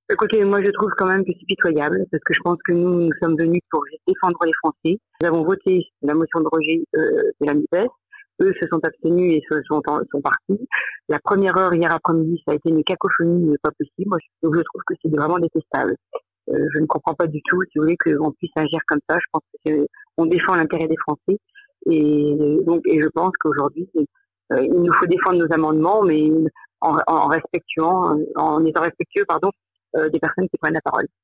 Écoutez, moi je trouve quand même que c'est pitoyable parce que je pense que nous sommes venus pour défendre les Français. Nous avons voté la motion de rejet de la NUPES. Eux se sont abstenus et sont partis. La première heure hier après-midi, ça a été une cacophonie pas possible. Moi, donc je trouve que c'est vraiment détestable. Je ne comprends pas du tout, si vous voulez, qu'on puisse agir comme ça. Je pense que on défend l'intérêt des Français et je pense qu'aujourd'hui, il nous faut défendre nos amendements, mais en étant respectueux, pardon, des personnes qui prennent la parole.